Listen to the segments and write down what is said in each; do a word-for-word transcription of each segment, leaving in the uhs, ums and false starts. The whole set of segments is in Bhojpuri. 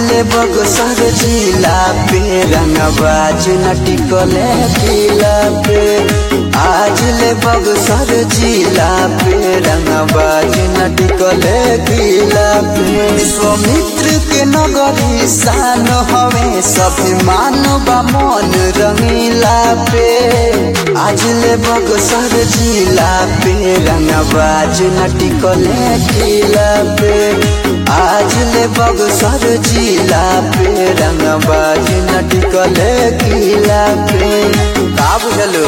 ले बक्सर जिला पे रंगबाज न टिकले किला पे। आज ले बक्सर जिला पे रंगबाज न टिकले किला पे। विश्वामित्र के नगरी शान हवे सभी मानव मन रंगीला पे। आज ले बक्सर जिला पे रंगबाज न टिकले किला पे। आज ले बक्सर जिला पे रंगबाज न टिकले किला पे। का बुझलो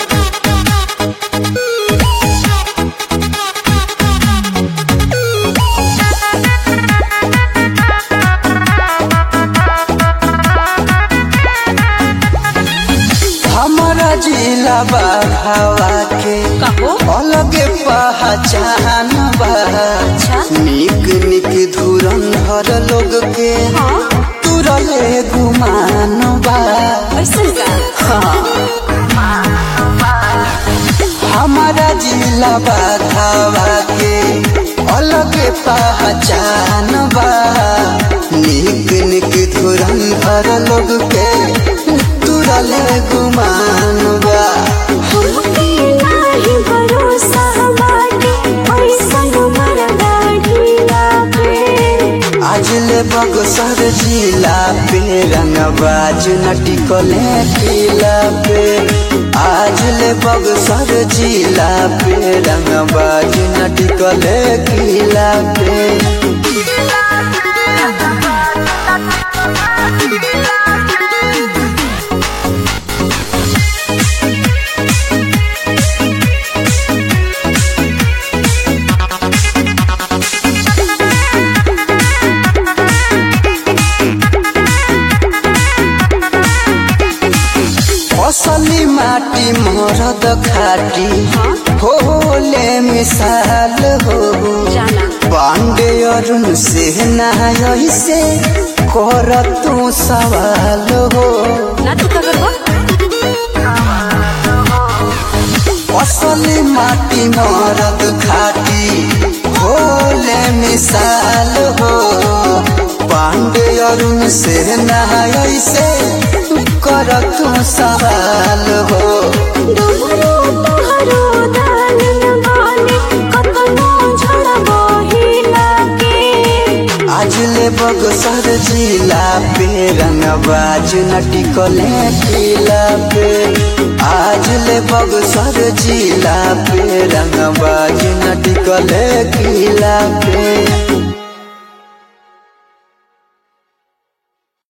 हमारा जिला बाघावा के अलग पहचान बा। निक निक धुरंधर लोग के तुरले गुमान बा। हमारा जिला बाघावा के अलग पहचान बा। निक निक धुरंधर लोग के तुरले गुमान बा। आज ले बक्सर जिला पे रंगबाज न टिकले किला पे। आज ले बक्सर जिला पे रंगबाज न टिकले किला पे। असली माटी मरद खाटी होले मिसाल हो। पांडे अरुण से नाय से कर तू सवाल हो। असली माटी मरद खाटी होले मिसाल हो। पांडे अरुण से नाय से कर तू सवाल हो। आज ले बक्सर जिला पे रंगबाज न टिकले किला पे। आज ले बक्सर जिला पे रंगबाज न टिकले किला पे।